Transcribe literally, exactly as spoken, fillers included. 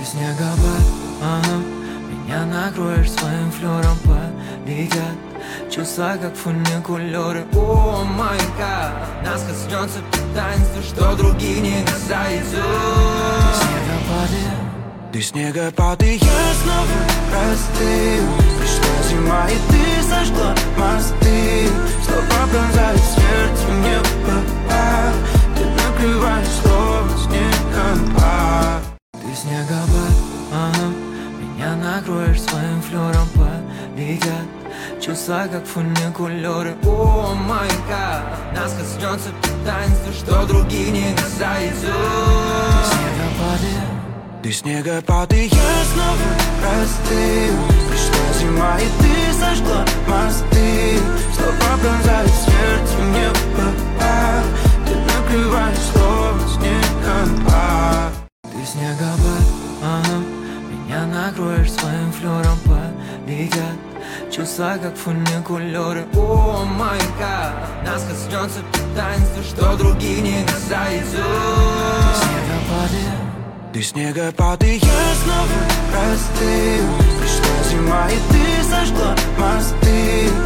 Ты снегопад, ага. Меня накроешь своим флером, полетят чувства, как фуникулеры. О, май гад, нас коснется таинство, что других не касается. Ты снегопады, Ты снегопад, и я снова простыл. Пришла зима, и ты сожгла мосты. Слова пронзают сердце мне в попад. Ты накрываешь словно снегопад. ты снегопад, ага. Меня накроешь своим флером, полетят чувства, как фуникулеры. О, май гад, нас коснется таинство, что других не касается. Ты снегопады, Ты снегопад, и я снова простыл. Пришла зима, и ты сожгла мосты. Слова пронзают сердце мне в попад. Ты накрываешь словно снегопад. ты снегопад, ага. Меня накроешь своим флером, полетят чувства, как фуникулеры. О, май гад, нас коснется таинство, что других не касается. Ты снегопады, Ты снегопад, и я снова простыл. Пришла зима, и ты сожгла мосты.